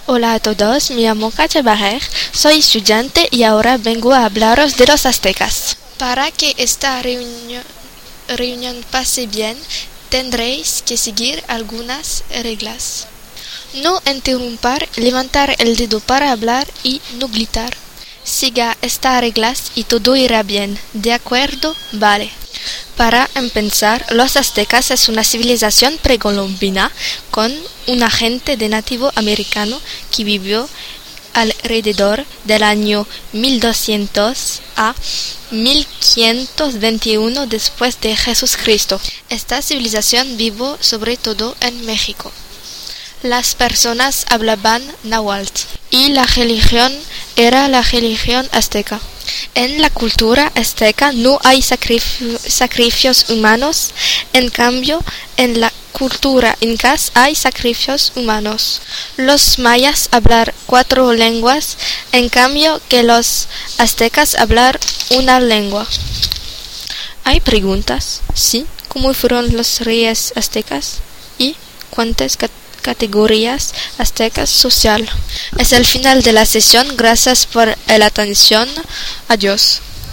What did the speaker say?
Hola a todos, me llamo Katia Barrer, soy estudiante y ahora vengo a hablaros de los aztecas. Para que esta reunión pase bien, tendréis que seguir algunas reglas. No interrumpir, levantar el dedo para hablar y no gritar. Siga estas reglas y todo irá bien. ¿De acuerdo? Vale. Para empezar, los aztecas es una civilización precolombina con un agente de nativo americano que vivió alrededor del año 1200 a 1521 después de Jesucristo. Esta civilización vivió sobre todo en México. Las personas hablaban náhuatl y la religión era la religión azteca. En la cultura azteca no hay sacrificios humanos, en cambio en la cultura inca hay sacrificios humanos. Los mayas hablan 4 lenguas, en cambio que los aztecas hablan una lengua. ¿Hay preguntas? Sí. ¿Cómo fueron los reyes aztecas? ¿Y cuántas categorías aztecas social? Es el final de la sesión. Gracias por la atención. Adiós.